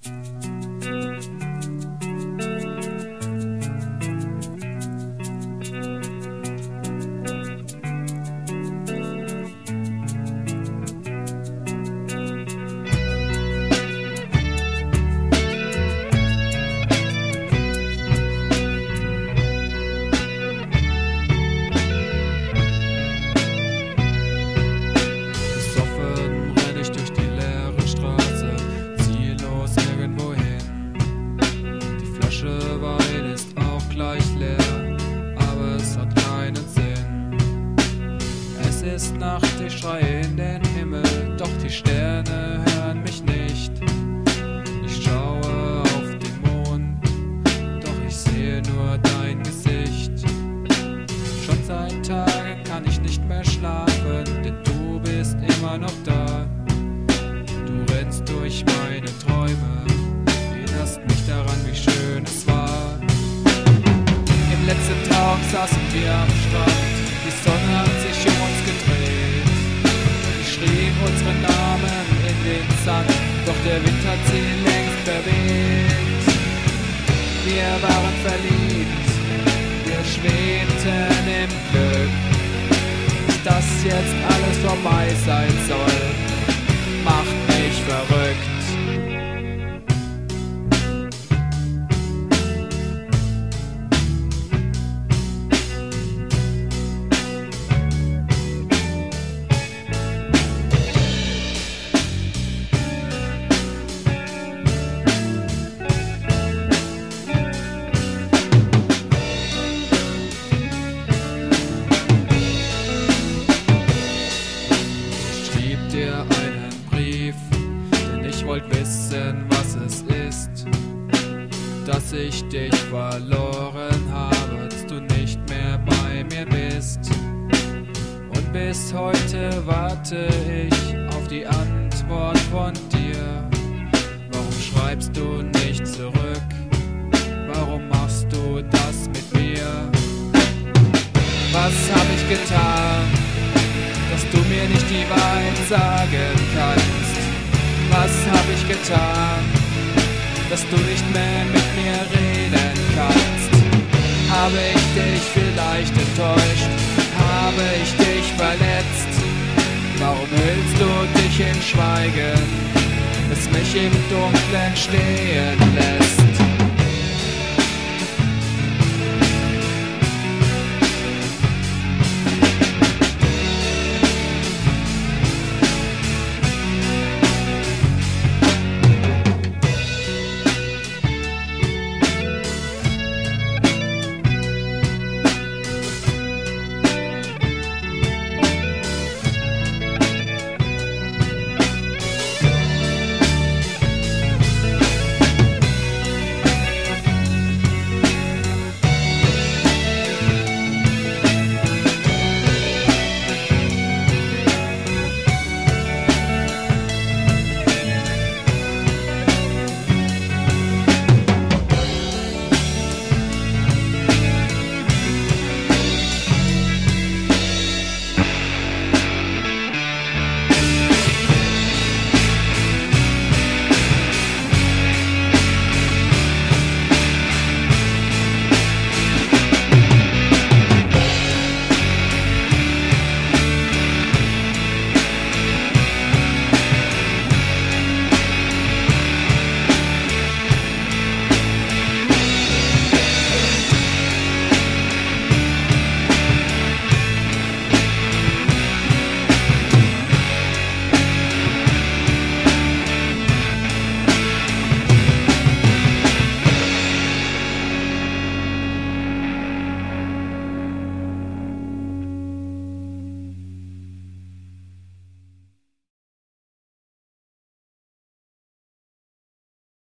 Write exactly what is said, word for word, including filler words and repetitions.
Wein ist auch gleich leer, aber es hat keinen Sinn. Es ist Nacht, ich schreie in den Himmel, doch die Sterne hören mich nicht. Ich schaue auf den Mond, doch ich sehe nur dein Gesicht. Schon seit Tagen kann ich nicht mehr schlafen, denn du bist immer noch da. Du rennst durch meine Träume, erinnerst mich daran, wie schön es war. Im letzten Tag saßen wir am Strand, die Sonne hat sich um uns gedreht. Ich schrieb unsere Namen in den Sand, doch der Wind hat sie längst verweht. Wir waren verliebt, wir schwebten im Glück. Dass jetzt alles vorbei sein soll, macht mich verrückt. Ich wollte wissen, was es ist, dass ich dich verloren habe, dass du nicht mehr bei mir bist. Und bis heute warte ich auf die Antwort von dir. Warum schreibst du nicht zurück? Warum machst du das mit mir? Was hab ich getan, dass du mir nicht die Wahrheit sagen kannst? Was hab ich getan, dass du nicht mehr mit mir reden kannst? Habe ich dich vielleicht enttäuscht? Habe ich dich verletzt? Warum hüllst du dich in Schweigen, das mich im Dunkeln stehen lässt?